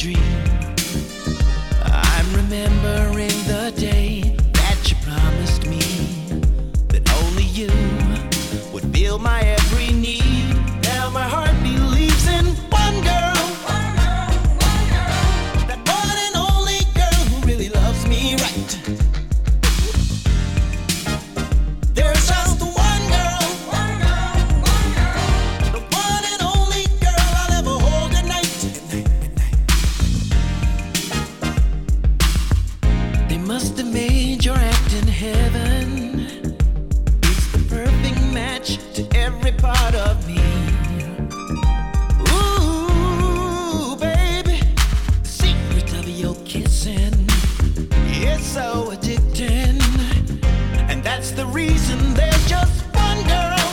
dream. I'm remembering the day that you promised me that only you would fill my every need. Now my heart believes in one girl, that one and only girl who really loves me right. There's just one girl, the one and only girl I'll ever hold at night. They must have made your act in heaven. It's the perfect match to every part of me. Ooh, baby, the secret of your kissing is so addicting. And that's the reason there's just one girl,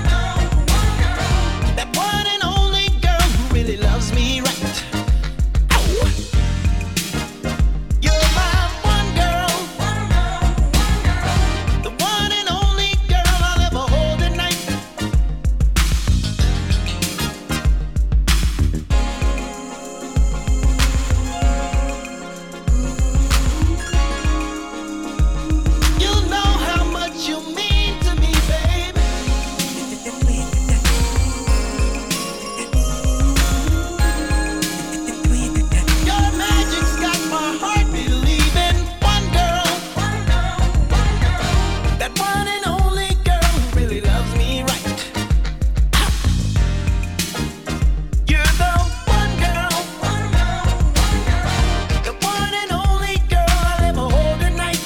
that one and only girl who really loves me right. Oh, you're my one girl, the one and only girl I'll ever hold at night. You know how much you mean to me, baby. Your magic's got my heart believing one girl, that one and only girl who really loves me right. You're the one girl, the one and only girl I'll ever hold at night.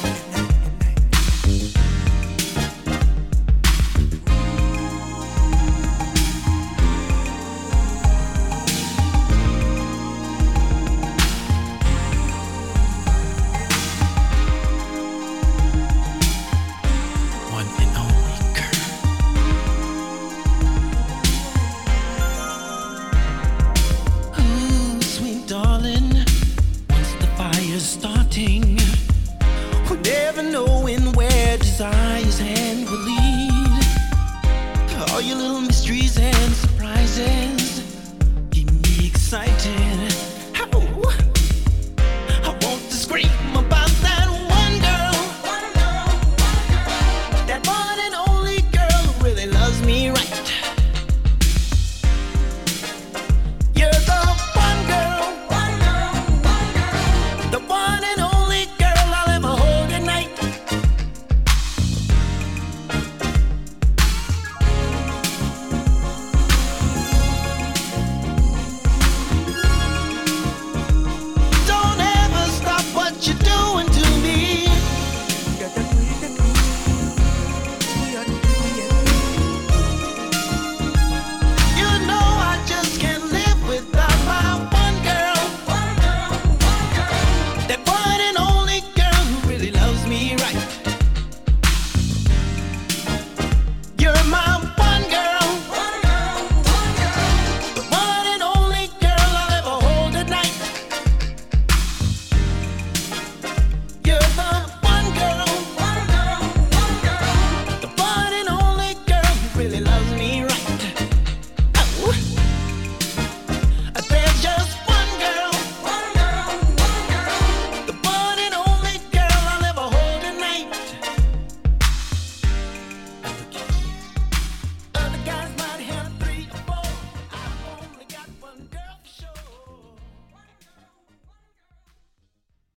One and only girl. Ooh, sweet darling, once the fire's starting, we're never knowing where desire